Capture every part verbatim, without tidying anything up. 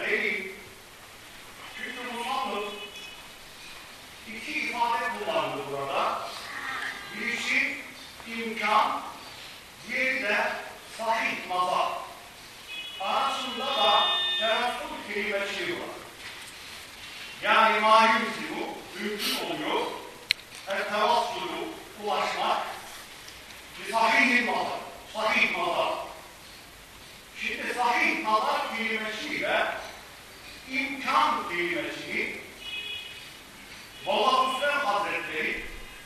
delil. Çünkü musannıf iki ifade kullandı burada. Birisi imkan, diğeri de sahih mazhar. Arasında da tevassul kelimesi var. Yani mâyûzi bu, mümkün oluyor. El-tevassulu, ulaşmak. Bir sahih mazhar, sahih mazhar. Şimdi sahih mazhar kelimesiyle imkan kelimesini Molla Hüsrev Hazretleri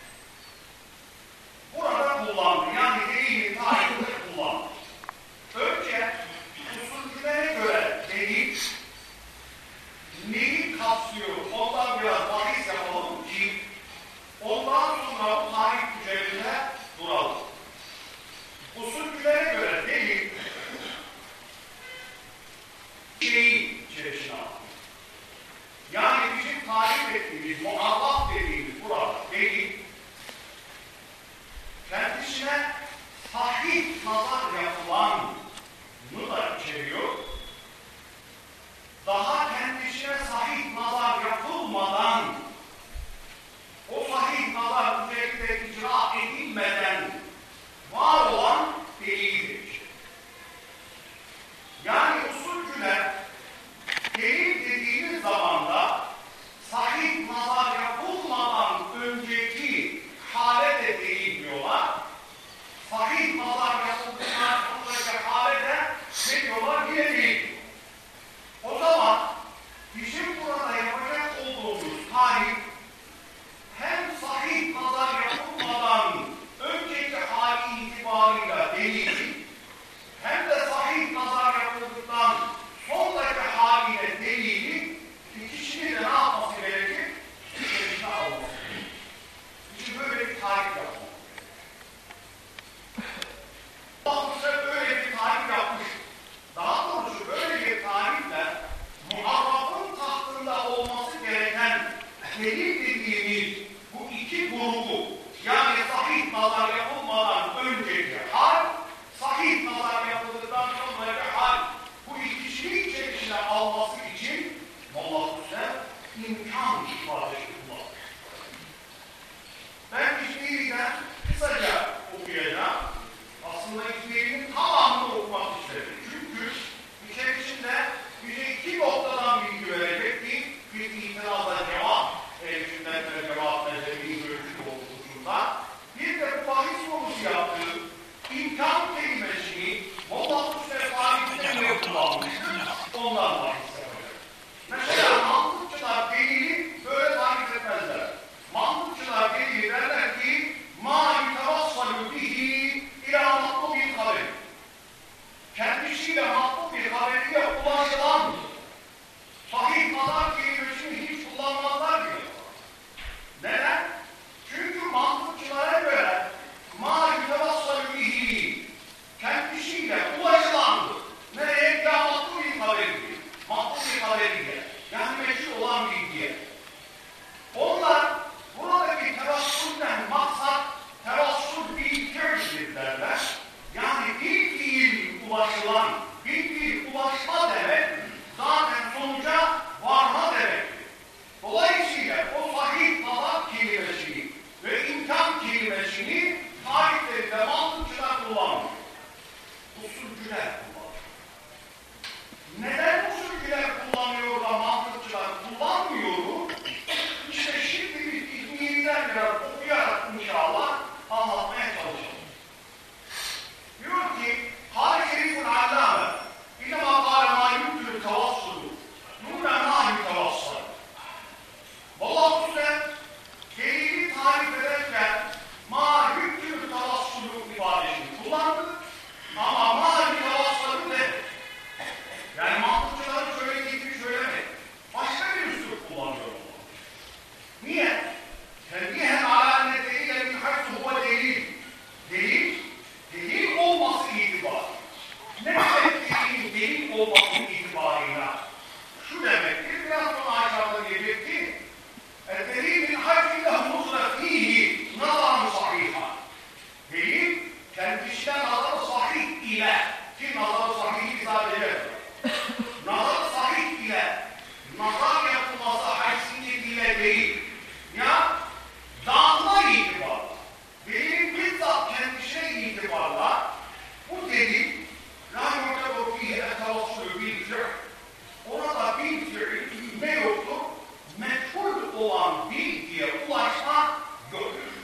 burada kullandı. Yani delilin tarihinde kullandı. Önce usulcülere göre delil neyi kapsıyor? Ondan biraz bahis yapalım ki ondan sonra tarih üzerinde duralım. Usulcülere göre delil şeyin içerisine alıyor. Yani bizim tarif ettiğimiz, muallaf dediğimiz burada delil kendisine sahih nazar yapılanını da içeriyor. Daha kendisine sahih nazar yapılmadan o sahih nazar üzerinde icra edilmeden var olan delildir. Yani usulcüler delil dediğimiz zamanda sahih nazar yapılmadan önceki hale de delil diyorlar. Sahih nazar yapıldıktan sonraki hale de ne diyorlar? Yine delil. O zaman bizim burada yapacak olduğumuz tarih hem sahih nazar yapılmadan önceki hali itibarıyla delil, hem de sahih nazar yapıldıktan sonraki haliyle delili ikisini de ne yapması gerekir? İçerisine alması. Bizim böyle bir tarih yapmak. Allah böyle bir tarih yapmış. Daha doğrusu böyle bir tarihle muharrafın tahtında olması gereken delil dediğimiz bu iki grubu, yani sahih nazar yapılmadan önceki hal, sahih nazar yapıldıktan sonraki hal, bu ikisini içerisine alması için Molla Hüsrev imkan ifadesi kullanır. Ben İzmir'den kısaca okuyacağım. Aslında İzmir'in tamamını okumak istedim. Çünkü içerisinde bize iki noktadan bilgi verecekti. Bir itirazla cevap, el-sünnetle cevap mezhebinin görüşü olduğunda. Bir de bu bahis konusu yaptığı imkan kelimesini Molla Hüsrev tarihinde ne kullanmıştır? Ondan bahis yapacak. Mesela mantıkçılar delili böyle tarif etmezler. Mantıkçılar delili derler ki مَا يُتَوَصَّلُ بِهِ İlâ matlu bir haber. Kendisiyle matlu bir haberiyle ulaşılan sahih nazar kelimesini hiç kullanmazlar diyor. Neden? Çünkü mantıkçılara göre mâ yütevassalü bihi kendisiyle ulaşılan nereye? İlâ matlu bir haberi. Matlu fiil. Orada bir fiil ne yoktur? Meçhul olan bilgiye ulaşma yoktur.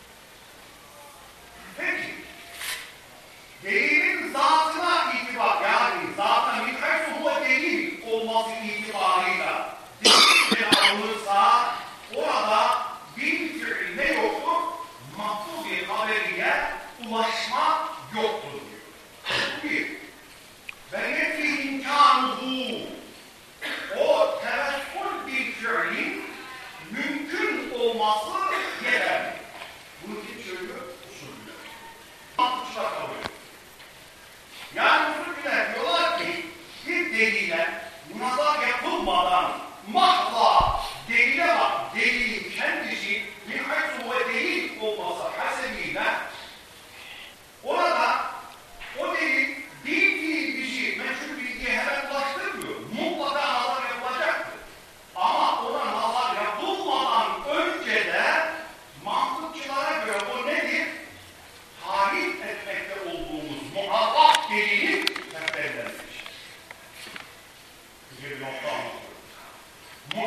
Peki, delilin zatına itibar, yani zaten bir kaysuhu delil olması itibarıyla delil alınırsa orada bir fiil ne yoktur? Mahfuz bir haberiye ulaşma yoktur diyor. Bir, ve nefi imkanıhu, o tevessül bir fiilin mümkün olması yeterli. Bunu kim söylüyor? Usulüyle. Mantıkçılar kabul ediyor. Yani usulüyle diyorlar ki bir delile nazar yapılmadan mahva delile bak, delilin kendisi bir haysu ve delil olması hasebiyle orada o delil bildiği bir şey, meşhur bilgiye hemen ulaştırmıyor. Mutlaka nazar yapılacaktır. Ama ona nazar yapılmadan önce de mantıkçılara göre o nedir? Tarif etmekte olduğumuz muhakkak delilin tepkilenmiştir. Bir nokta anlatıyorum.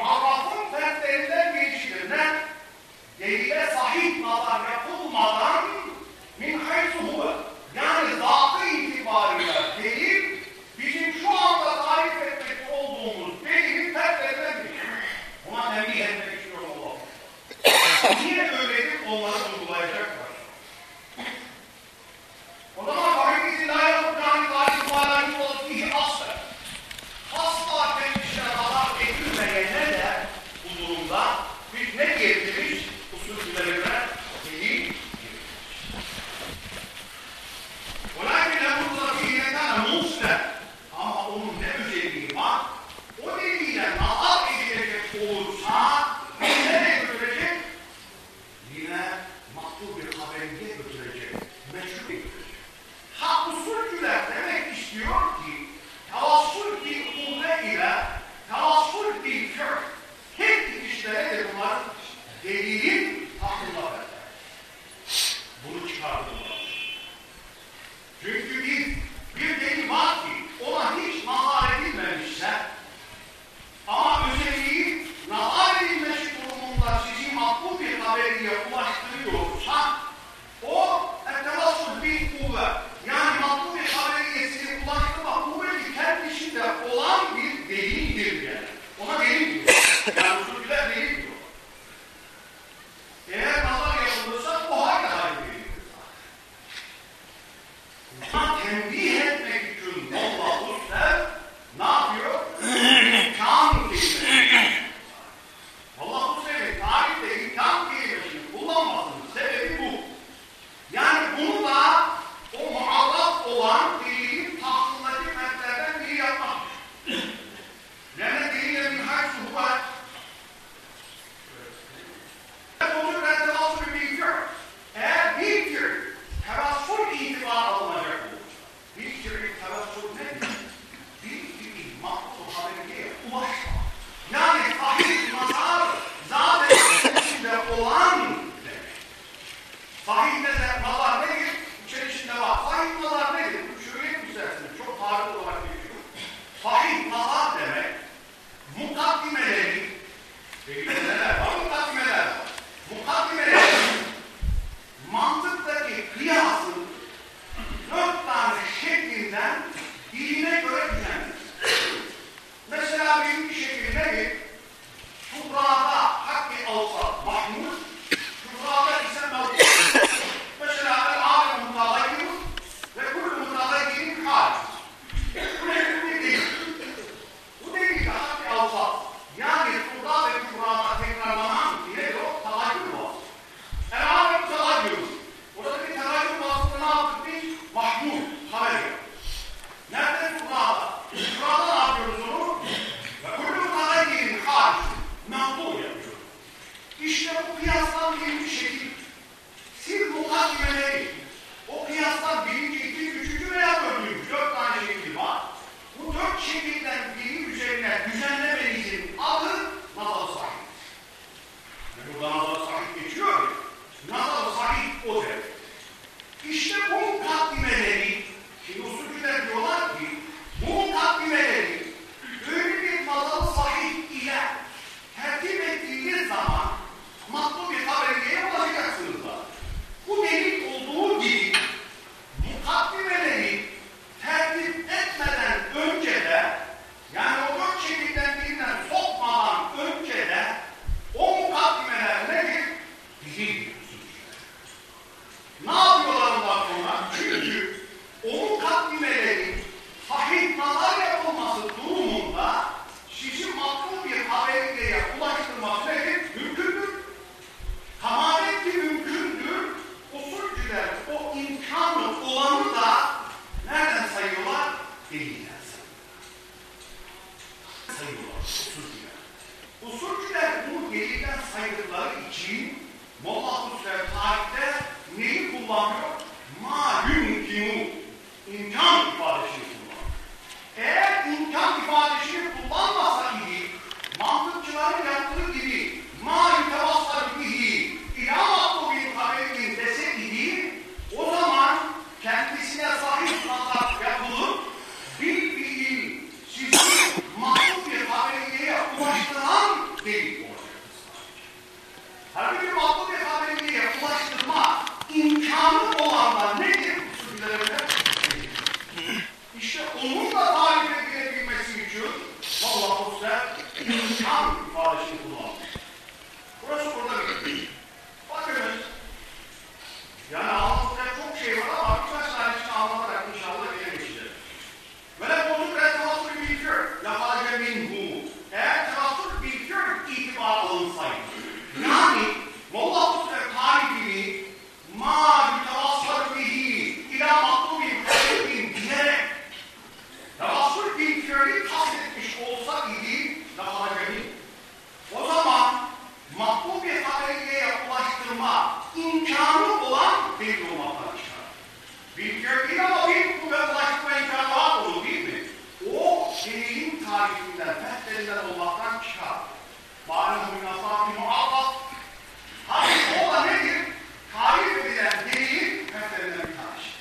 sayılıyor usulcüler. Usulcüler bunu delilden saydıkları için Molla Hüsrev tarihte neyi kullanıyor? Ma yumkinu, imkan ifadesini kullanıyor. Eğer imkan ifadesini kullanmasa idi, mantıkçıların yaptığı gibi ma yutevassalu bihi ilâ matlubin haberin dese idi, o zaman kendisine sahip nazar yapılıp bir fiil sizi matlub bir haberiyeye ulaştıran delil olacaktır. Halbuki matlub bir haberiyeye ulaştırma imkanı olanlar nedir? Usullerinde İşte onunla tarif edilebilmesi için vallahi o size imkan ifadesini kullanmış. Burası burada bir. Bakınız. Yani anlatacak çok şey var ama birkaç tanesini anlatarak inşallah gelemiştir. Böyle bozuk resmanslı bir bilgör. Yaparca minhu. Eğer transfır bilgör itibar alınsaydı. Yani Molla Hüsrev tarifini ma mütevassar bihi ila matlubin haberin diyerek tavassur bilgörü tasdetmiş olsa idi yaparca minhu. O zaman matlub bir haberiyeye ulaştırma imkanı olan delil olmaktan çıkar. Bilgör değil ama bir kuvvet ulaştırma imkanı var olur değil mi? O delilin tarifinden, festlerinden olmaktan çıkar. Bâle münasâb-i muhabbas. Hayır, o da nedir? Tarif edilen delilin festlerinden bir tanesi.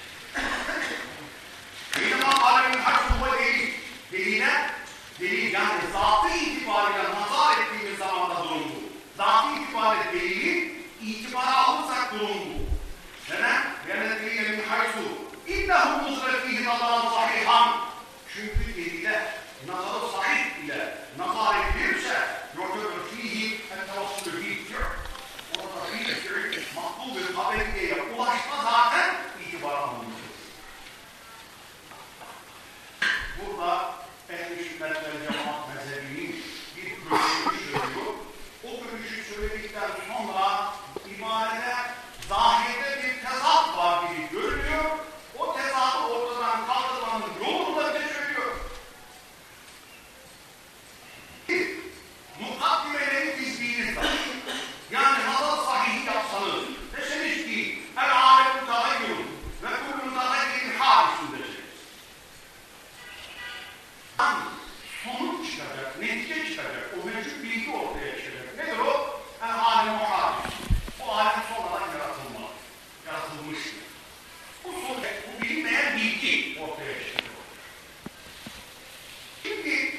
Beynema alemin hakkı delil. Deline, delil yani zatı itibariyle nazar ettiğimiz zamanda durum bu. Zatı itibariyle delili itibara alırsak durum bu. Neden? Yönetmeyi min haysu İnnehum muzrefihi nazaran sahihan. Çünkü delile nazarı sahih ile nazar edilirse yoktur fihi ettevassülü bilgör. Orada bilgör matlub bir haberiyeye ulaşma zaten itibara alınmıştır. Burada ehl-i sünnet ve cemaat mezhebinin bir görüşünü söylüyor. O görüşü söyledikten sonra ibarede zahirde bir tezat var gibi görünüyor. O tezatı ortadan kaldırmanın yolunu da bize söylüyor. Mukaddimeleri dizdiğiniz zaman, yani nazar sahihi yapsanız, deseniz ki el-âlem tahayyurun ve kullun tahayyirin hâlisun deseniz. Sonuç çıkacak, netice çıkacak, o mevcut bilgi ortaya çıkacak. Nedir o? El-âlem o hâlis. O alem sonradan yaratılma, yaratılmıştır. Bu sonuç, bu bilinmeyen bilgi ortaya çıkıyor. Şimdi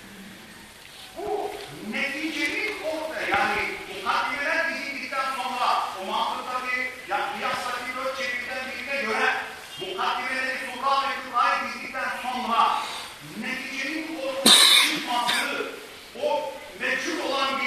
bu neticenin ortaya, yani mukaddimeler dizildikten sonra o mantıktaki, yani kıyastaki dört çevirden birine göre mukaddimeleri Sura ve Kübra'yı dizdikten sonra neticenin ortaya çıkması, o meçhul olan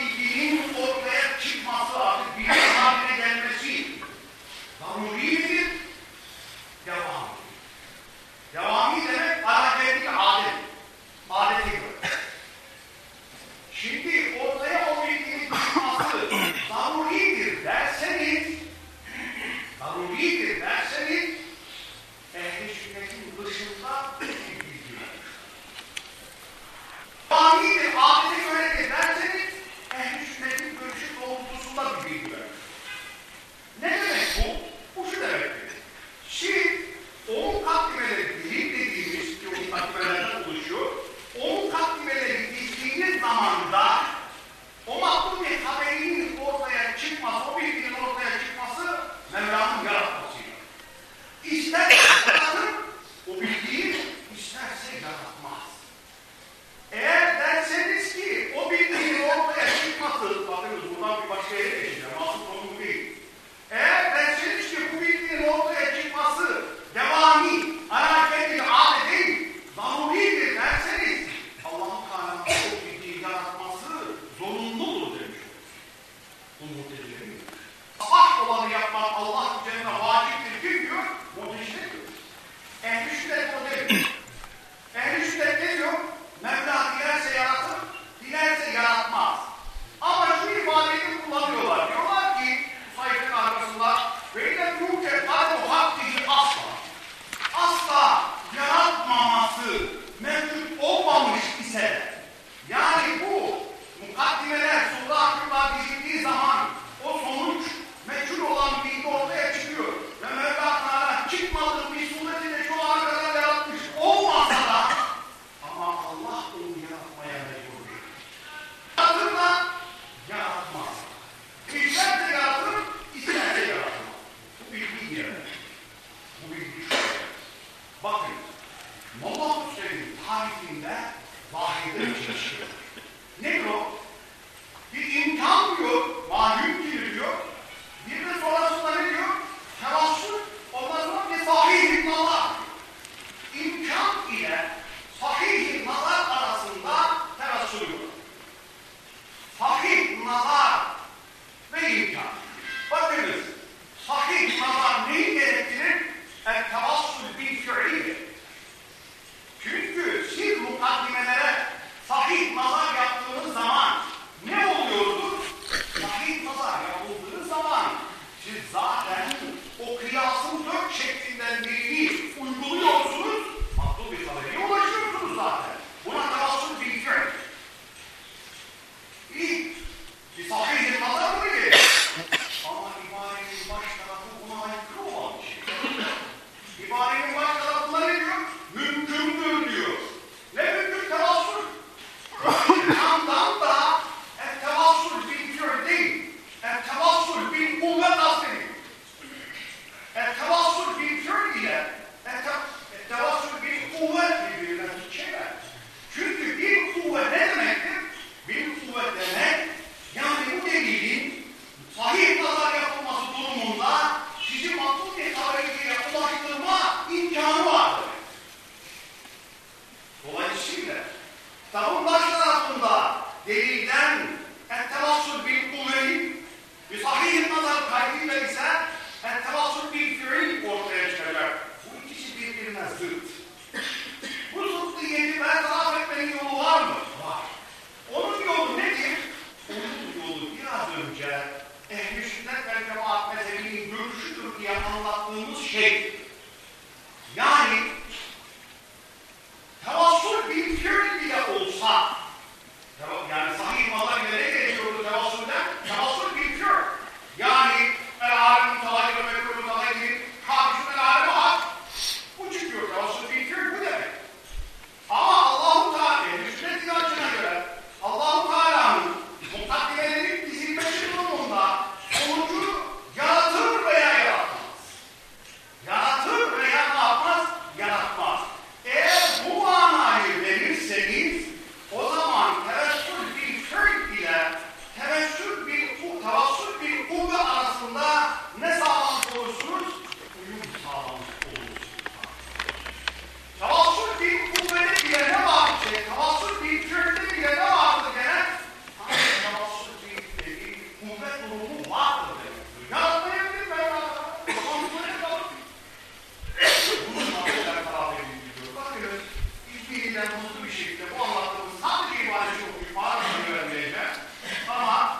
ise, kitabın baş tarafında delilden ettevassul bil kuvveti, bir sahih nazar kaydıyla ise ettevassul bil fiil ortaya çıkacak. Bu ikisi birbirine zıt. Bu zıttiyeti bertaraf etmenin yolu var mı? Var. Onun yolu nedir? Onun yolu biraz önce ehl-i sünnet vel cemaat mezhebinin görüşüdür diye anlattığımız şey. Yani tevassul bil fiil bile olsa, yani sahih mazhar ile ne geçiyordu tevassulden? Tevassul bil fiil. Yani el-alim mutalayi ve mekrul mutalayi hafişun el-alime hak. Bu çıkıyor tevassul bil fiil bu demek. Ama Allah-u Teala ehl-i sünnet inancına göre Allah-u Teala'nın mutakkimelerinin dizilmesi durumunda sonucu yaratır veya yaratmaz. Yaratır veya ne yapmaz? Yaratmaz. Eğer bu manayı verirseniz o zaman tevessül bil fiil ile tevessül bil tevessül bil kuvve arasında ne sağlamış olursunuz? Uyum sağlamış olursunuz. Tevessül bil kuvvede bile ne var? Şey, tevessül bil fiilde bile ne vardır gene? Tevessül bil fiil kuvvet durumu vardır demek. Yaratmayabilir mi? Bunun nasıl karar edildiğini bakıyoruz. İlgiliyle mutlu bir şekilde bu anlattığımız sadece ibaresi okuyup mağarasını öğrenmeyeceğim. Ama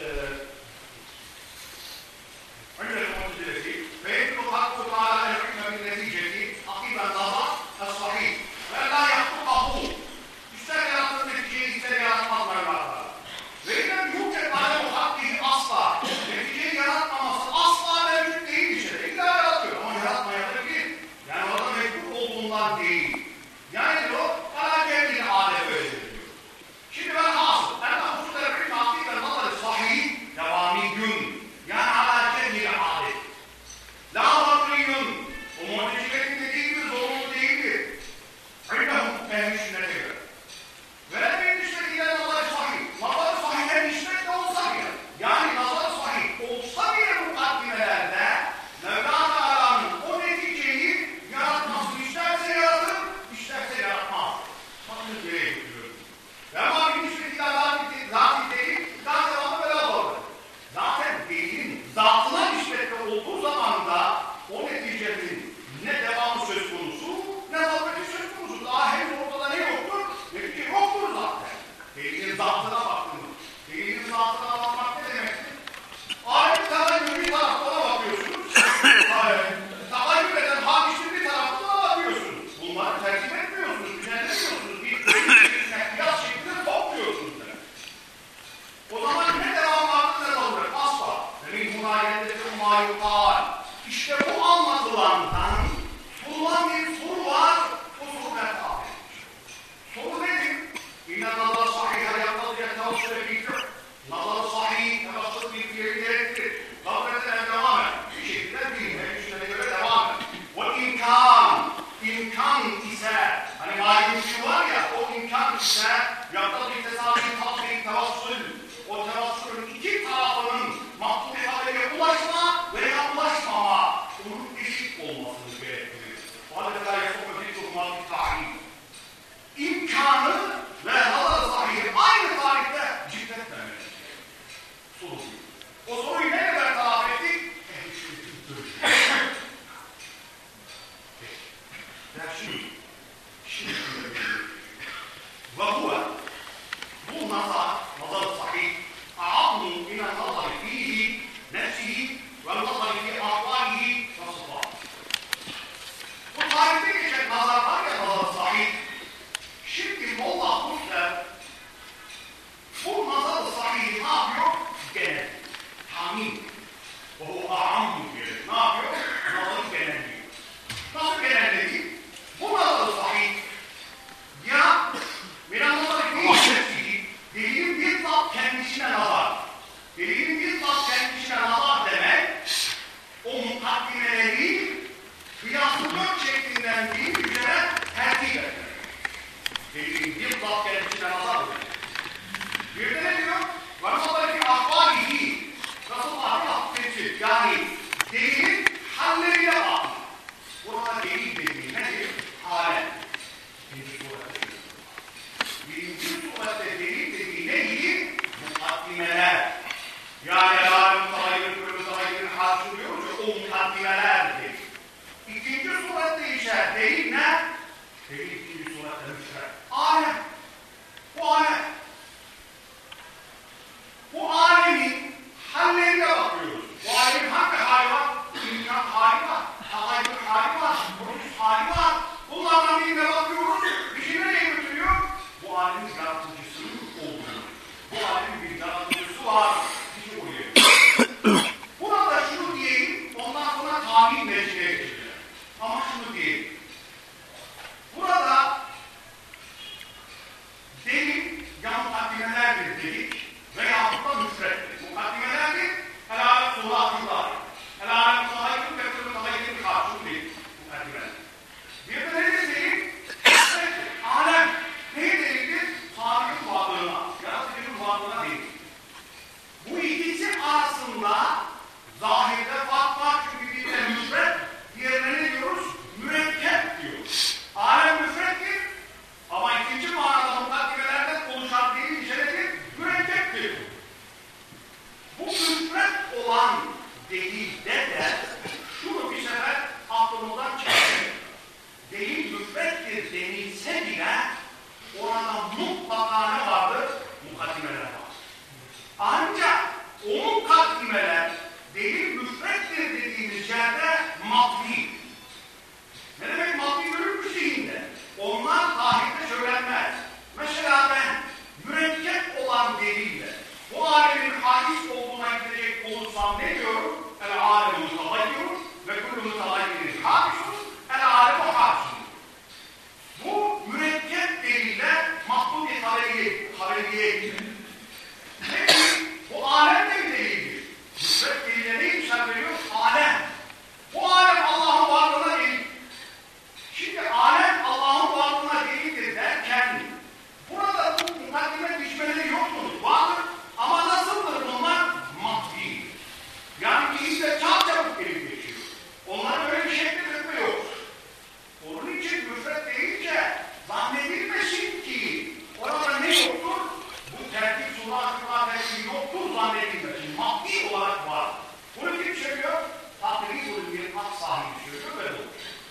önce konuşacağız. فَيَكْتُ الْحَقُّ تَعَالَى الْحِكْمَ بِالنَّتِيجَةِ عَقِبَ النَّظَرِ الصَّحِيحِ وَلَا يَحْقُقَهُ İster yarattığın neticeyi ister yaratmaz Mevla'da. وَاِنَّمْ يُوْجَدْ عَلَمُ حَقِّهِ asla. Neticeyi yaratmaması asla mevcut değil bir şey. İlla yaratıyor ama yaratmayabilir. Yani orada mevcut olduğundan değil. Yani o bana kendini adet öyle diyor. Şimdi ben hasıl. Ben de hususları bir taktik ve nazarı sahih devamiyyün. Yani ala kendini adet. La vakriyün. O muhtecilerin dediği gibi zorunlu değildir. İnnehum ehl-i sünnete göre. Ve en nispetiyle nazarı sahih. Nazarı sahih en nispetle olsa bile. Yani nazarı sahih olsa bile mukaddimelerde Mevla Teala'nın o neticeyi yaratmasını isterse yaratır, isterse yaratmaz. Bakın nereye götürüyorum. Ve ama bir nispetiyle zat-ı delil, daha devamlı böyle olur. Zaten delilin zatına nispetle olduğu zaman da o neticenin ne devamı söz konusu, ne zaveti söz konusu. Daha henüz ortada ne yoktur? Netice yoktur zaten. Delilin zatına baktığınız. Delilin zatına bakmak ne demektir? Alim tarayyum bir tarafta ona bakıyorsunuz. Tarayyum eden hadisinin bir tarafta ona bakıyorsunuz. Bunları tercih etmiyorsunuz, düzenlemiyorsunuz. Bir kıyas şeklinde topluyorsunuz. O zaman ne devam vardır ne olur? Asla. Demin munayendeki umayukal. İşte bu anlatılandan sorulan bir soru var. O soru bertaraf edilmiş. Soru nedir? İnne nazar sahih ayaktadır yetavsıle bildir. Nazar sahih tevassul bir fiili gerektirir. Gafreten devam et. Bir şekilde değil. Her üçüne göre devam et. O imkan, imkan ise, hani malum şu var ya, o imkan ise yaptığı bir tesadüf, tasdik, tevassul, o tevassulün iki tarafının mahdum ifadeye ulaşma veya ulaşmama, onun eşit olmasını gerektirir. O halde kadar yapıp öteki durumlar tarih. İmkanı ve nazar sahihi aynı tarihte cikletmemek. Soru. O soruyu ne kadar taraf ettik? Ehl-i sünnetin görüşü. Ya şimdi, şimdi şöyle bir şey. Ve huve, bu nazar, nazar sahih, a'adnu ila nazar fihi, nefsihi ve nazar fi ahvalihi ve sıfat. Bu tarihte geçen nazar var ya nazar sahih. Şimdi Molla Husser bu nazar sahihi ne yapıyor? Genel. Tahmin. O a'amdu diyor. Ne yapıyor? Nazarı genelliyor. Nasıl genellediği? Bu nazar sahih ya minan nazarı fihi, delilin bizzat kendisine nazar. Delilin bizzat kendisine nazar demek, o mukaddimeleri kıyaslılık şeklinden değil üzere tertip etmek. Delilin bizzat kendisine nazar demek. Bir de ne diyor? Ve nazarı fi ahvalihi, nasıl ahli affetsin? Yani delilin hallerine bak. Burada delil dediği nedir? Hale. Delil ya mukaddimelerdir dedik veya da müfrettir. Mukaddimelerdir, helal suratlılar. Helal mutahayyül ve kırmızı mutahayyül karşılığı değil. Mukaddimeler. Bir de nedir delil? Müfrettir. Alem neye delildir? Tanrı'nın varlığına, yaratıcının varlığına değil. Bu ikisi arasında zahirde fark var çünkü birine müfret, diğerine ne diyoruz? Mürekkep diyoruz. Alem müfrettir ama ikinci manada mukaddimelerden oluşan delil içeridir, mürekkeptir. Bu müfret olan delilde de şunu bir sefer aklımızdan çekelim. Delil müfrettir denilse bile orada mutlaka ne vardır? Mukaddimeler var. Ancak o mukaddimeler delil müfrettir dediğimiz yerde matbi. Ne demek matbi görülmüş zihinde? Onlar tarihte söylenmez. Mesela ben mürekkep olan delille bu alemin hadis olduğuna gidecek olursam ne diyorum? El alem mutagayyur ve kullu mutagayyirin hadisun el alem hadisun. Bu mürekkep delille mahmud-i haberiye, haberiye gidiyor. Peki bu alem de bir delildir. Müfret delille ne imkan veriyor? Alem. Bu alem Allah'ın varlığına değil. Şimdi alem Allah'ın varlığına değildir derken burada bu mukaddime biçmeleri yoktur. Vardır ama nasıldır bunlar? Maddi. Yani işte çap çabuk gelip geçiyor. Onların öyle bir şekli hükmü yok. Onun için müfret deyince zannedilmesin ki orada ne yoktur? Bu tertip surat-ı tertibi yoktur zannedilmesin. Maddi olarak var. Bunu kim söylüyor? Tatlı bir hak sahibi söylüyor ve olur.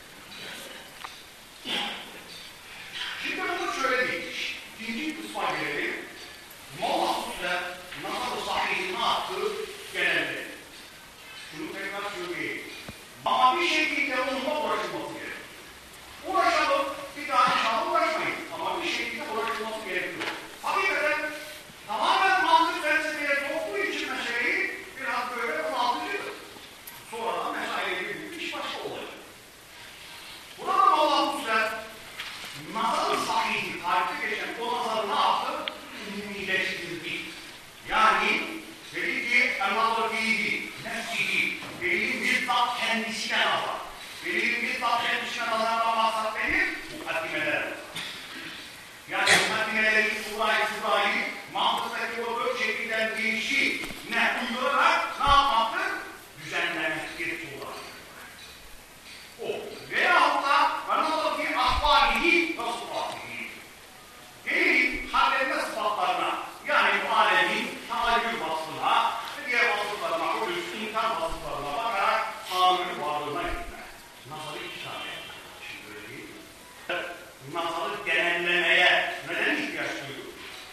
Şimdi bunu şöyle demiş. İkinci kısma gelelim. Muhasebe nasıl sahihine attığı genelde. Şunu tekrar söyleyeyim. Ama bir şekilde onunla uğraşılması gerekiyor. Uğraşalım, bir daha inşallah uğraşmayın. Ama bir şekilde uğraşılması gerekiyor. Hakikaten tamamen mantık felsefeye soktuğu için meseleyi biraz böyle bunaltıcıdır. Sonradan mesaileye bir iş başka olacak. Burada Muhasebe nazarı sahihi tarihte geçen o nazarı ne yaptı? Ümmileştirdi. Yani dedi ki el-nazarı fihi, nefsihi, delilin bizzat kendisine nazar. Delilin bizzat kendisine nazardan maksat nedir? Mukaddimeler. Yani mukaddimeleri, surayı, surayı, mantıktaki o dört şekilden değişi ne uydurarak ne yapmaktır? Düzenlemektir surayı. O. Veyahut da el-nazarı fihi ahvalihi ve sıfatihi. Delilin hallerine sıfatlarına, yani bu alemin tamayyül vasfına ve diğer vasıflarına, o üst imkan vasıflarına bakarak Tanrı'nın varlığına gitmek. Nazarı iki tane. Şimdi öyle değil mi? Nazarı genellemeye neden ihtiyaç duyuyor?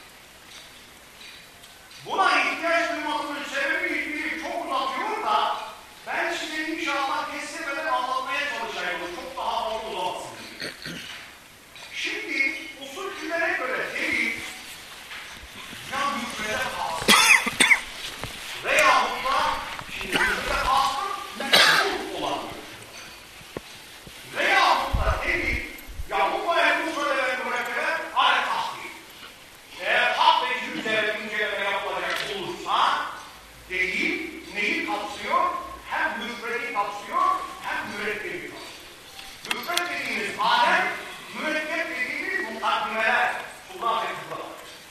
Buna ihtiyaç duymasının sebebi hiçbiri çok uzatıyor da ben size inşallah kestirmeden anlatmaya çalışayım. Çok daha fazla uzamasın. Şimdi usulcülere göre delil ya müfrede kalsın veyahut da şimdi müfrede kalsın mekruh olan veyahut da delil ya bu bayağı müfrede ve mürekkebe ale tahsil. Eğer hak ve cüz üzerinde inceleme yapılacak olursa delil neyi kapsıyor? Hem müfredi kapsıyor hem mürekkebi kapsıyor. Müfred dediğimiz alem, mürekkep dediğimiz mukaddimeler, surat ve kıbra.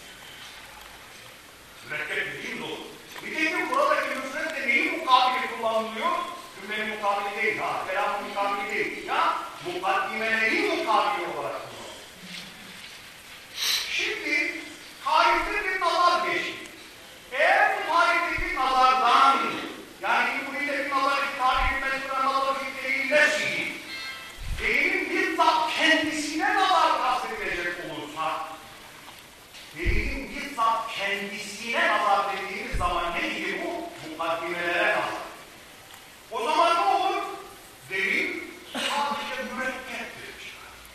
Mürekkep dediğimiz olur. Nitekim buradaki müfred de neyin mukabili kullanılıyor? Cümlenin mukabili değil, ha, kelamın mukabili değil. Ya, mukaddimelerin mukabili olarak kullanılıyor. Şimdi, tarihte bir nazar geçti. Eğer bu tarihteki nazardan, yani bu buradaki nazardaki tarihin mesulen nazarı fikreliyle değil, delilin bizzat kendisine nazar kastedilecek olursa, delilin bizzat kendisine nazar dediğimiz zaman neydi bu? Mukaddimelere nazar. O zaman ne olur? Delil sadece mürekkeptir.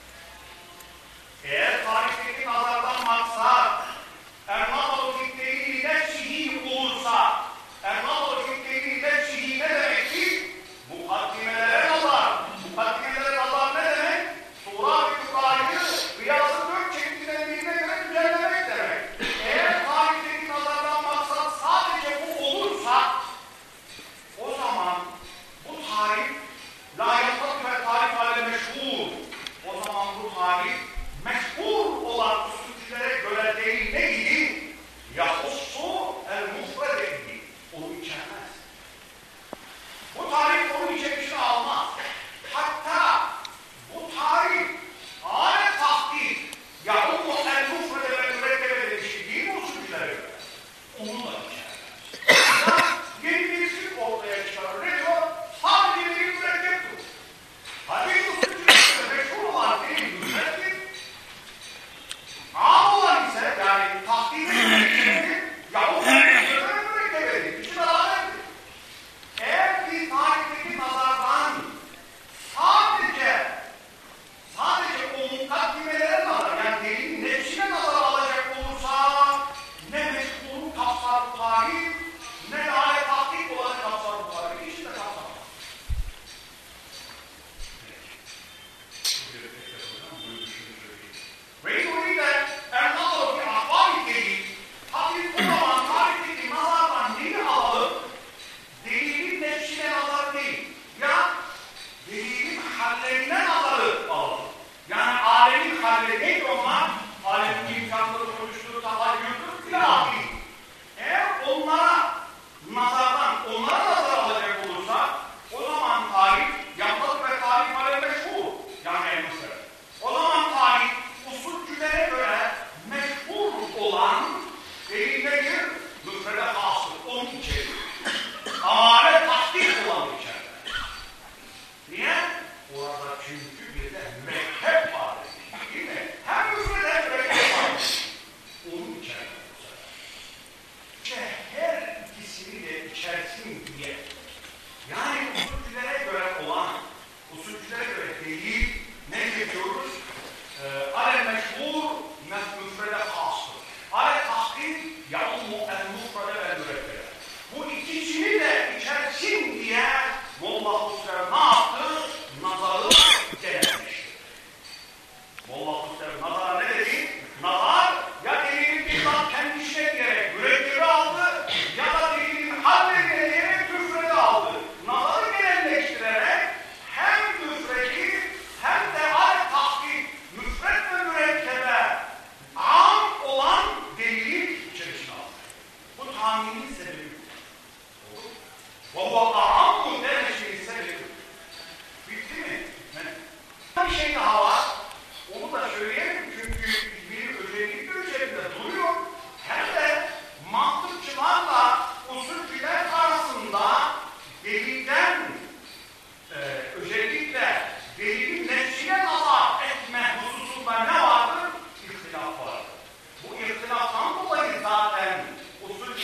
Eğer tarihteki nazardan maksat el-nazarı fikreliyle nefsihi olursa, el-nazarı fikreliyle nefsihi ne demektir? Mukaddimelere nazar. Mukaddimelere nazar ne demek? Surat-ı Kubra'yı Riyaz-ı Dört çektiğine birine göre düzenlemek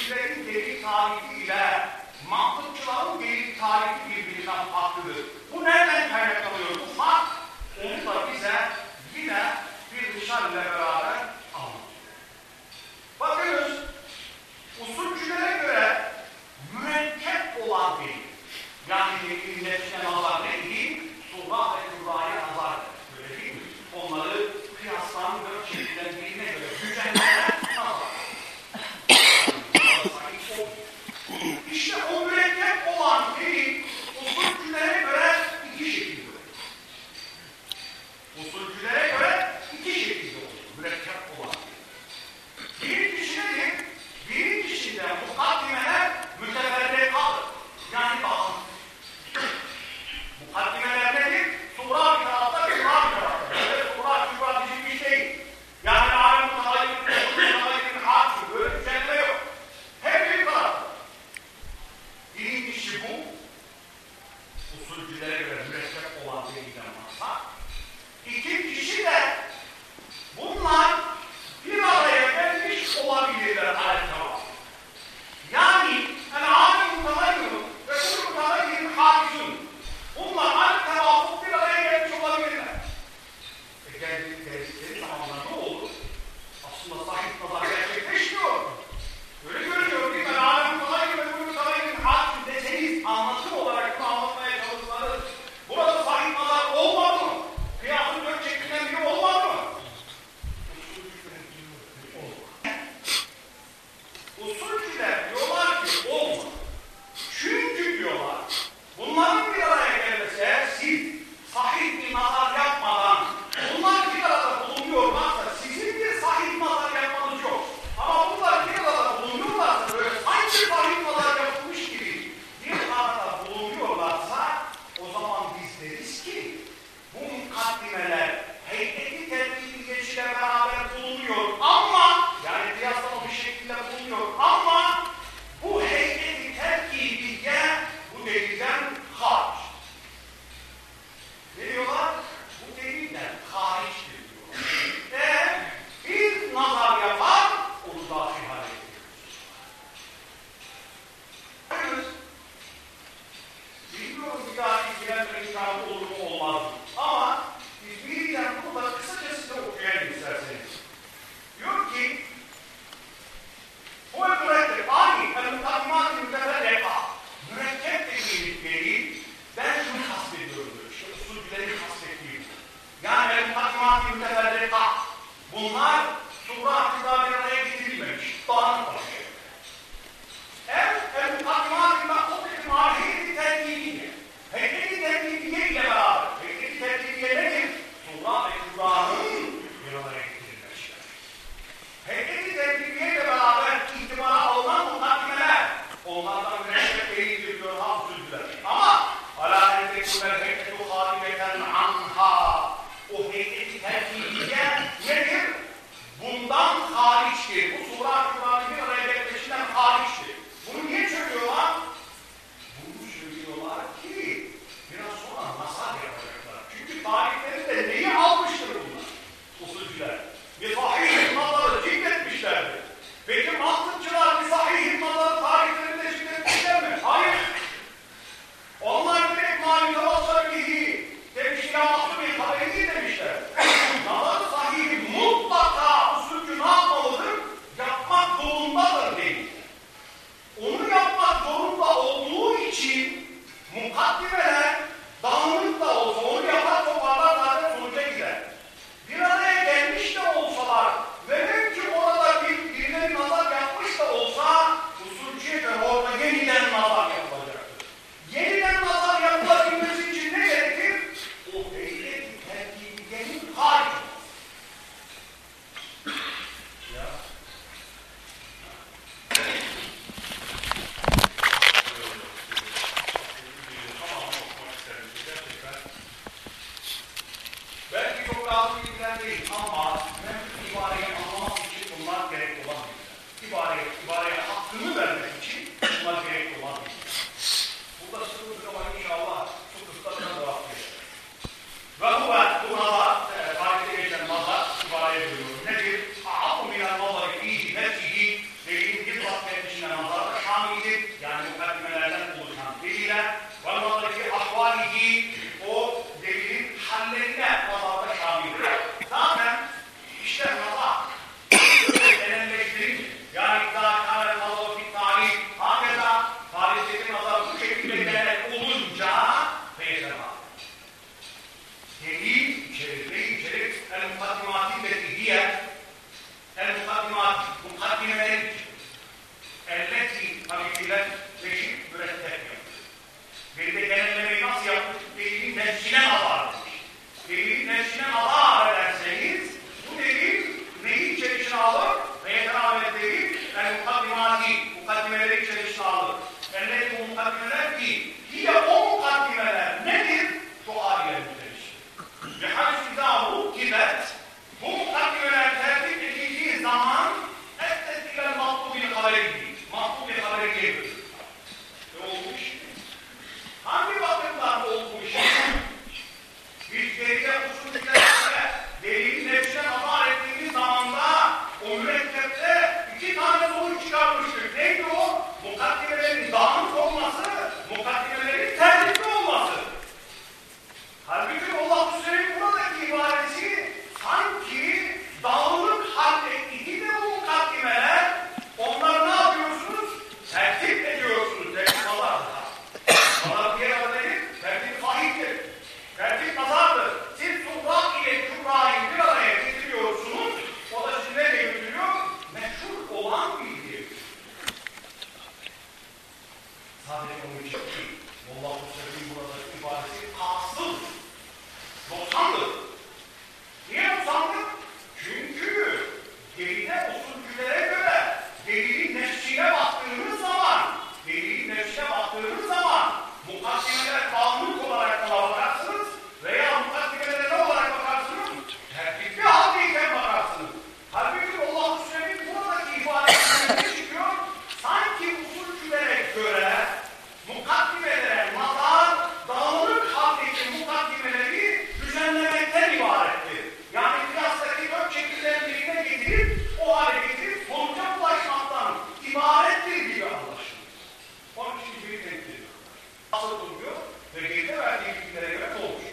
usulcülerin delil tarifi ile mantıkçıların delil tarifi birbirinden farklıdır. Bu nereden kaynaklanıyor? Bu fark onu da bize yine bir dışarı ile beraber anlatıyor. Bakıyoruz, usulcülere göre mürekkep olan delil, yani delilin nefsine nazar neydi? Surah ve Kur'a'ya nazar. Öyle değil mi? Onları kıyaslan dört şekilden birine göre gücenlere nazar. İşte o mürekkep olan delil usulcülere göre iki şekilde oluyor. Usulcülere göre iki şekilde oluyor. Mürekkep olan delil. Birincisi nedir? Birincisinde mukaddimeler müteferrikadır. Yani bağımsız. Mukaddimeler nedir? Sura bir tarafta, kübra bir tarafta. Böyle sura, kübra dizilmiş değil. Yani alem mutalayyın, mutalayyın, haksız. Böyle düzenleme yok. Hep bir tarafta. Birincisi bu. Usulcülere göre mürekkep olan delilden maksat. İkincisi de bunlar bir araya gelmiş olabilirler aleyhisselam. Yani el-âlim mutalayyın ve kul mutalayyın hâkizun. Bunlar al-tevafuk bir araya gelmiş olabilirler. E geldikleri zamanlar ne olur? Aslında sahih nazar gerçekleşmiyor. Öyle görünüyor değil mi? El-âlim mutalayyın ve kul mutalayyın hâkizun deseniz anlatım olarak bunu anlatmaya çalışsanız burada sahih nazar olmadı mı? Kıyasın dört şeklinden biri olmadı mı? mukaddimeleri elleti tabikiler çeşit mürettep yapmış. Bir de genellemeyi nasıl yapmış? Delilin nefsine nazar etmiş. Delilin nefsine nazar ederseniz bu delil neyi içerisine alır? Ve yeterâmet delil yani mukaddimati, mukaddimeleri içerisine alır. Elleti bu mukaddimeler ki yine o mukaddimeler nedir? Şu ayetler. Ve hasizâhu kibet bu mukaddimeler tertip edildiği zaman ettetilen mahbubil haberi gibi. Mahbubil haberi gibi. Ne olmuş? Hangi vakıflarda olmuş? Biz geriye usulüyle delilin nefsine nazar ettiğimiz zamanda o mürekkepte iki tane sonuç çıkarmıştık. Neydi o? Mukaddimelerin dağınık olması, mukaddimelerin tertipli olması. Halbuki Allah-u Selam buradaki ibaresi sanki dağınık halde idi de bu mukaddimeler onları ne yapıyorsunuz? Tertip ediyorsunuz. Tertip nazardır. Nazar diye değil, tertip sahiptir. Tertip nazardır. Siz Subra ile Kübra'yı bir araya getiriyorsunuz. O da sizi nereye götürüyor? Meşhur olan bilgi. Sadece onun için değil. Allah-u Selam'ın buradaki ibaresi asıldır. doksandır. Niye doksandır? Çünkü geride usulcülere göre delilin nefsine baktığınız zaman delilin nefsine baktığınız zaman mukaddimeler dağınık olarak bakarsınız veya mukaddimelere ne olarak bakarsınız? Tertipli haldeyken bakarsınız. Halbuki Allah-u Selam'ın buradaki ifadesinde ne çıkıyor? Sanki usulcülere göre mukaddimelere nazar dağınık haldeki mukaddimeleri düzenlemekten ibarettir. Yani kıyastaki dört şekillerin birine getirip o hale getirip sonuca ulaşmaktan ibarettir gibi anlaşılır. Onun için bir temsil ediyor. Nasıl duruyor ve geride verdiği bilgilere göre doğmuş.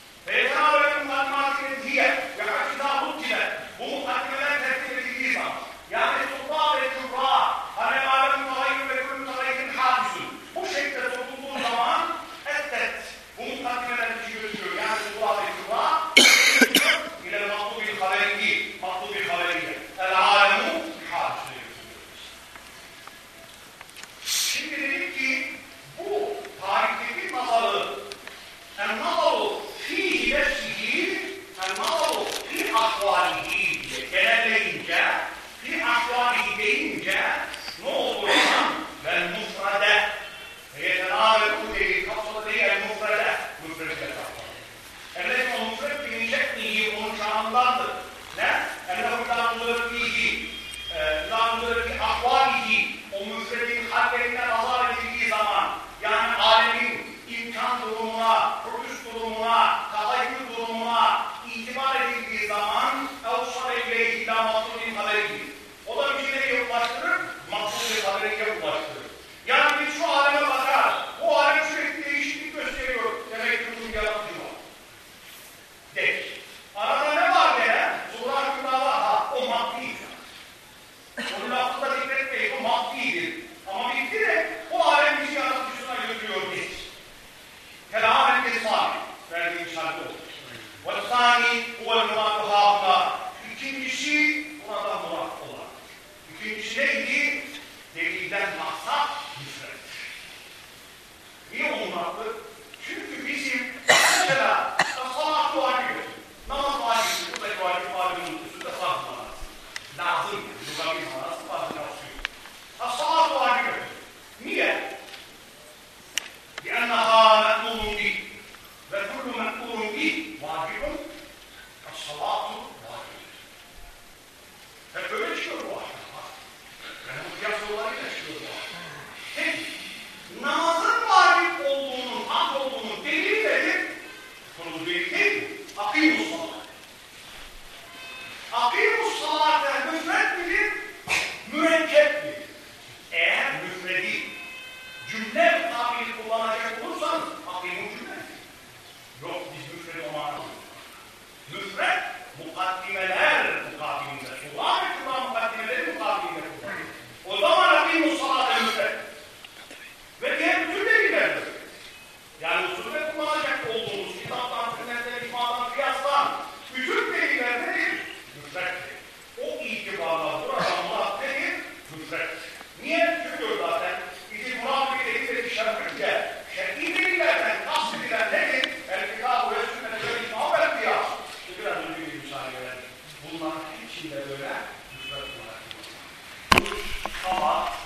Peygamber ve mukaddimatinin diye ve açıdan bu gibi bu mukaddimeler tertip edildiği zaman önce şer'i delillerden kastedilen nedir? El-Kitab-ı ve Sünnet ve İcma ve Kıyas. Biraz önce bir müsaade verelim. Bunların hepsinde böyle müfret olarak. Ama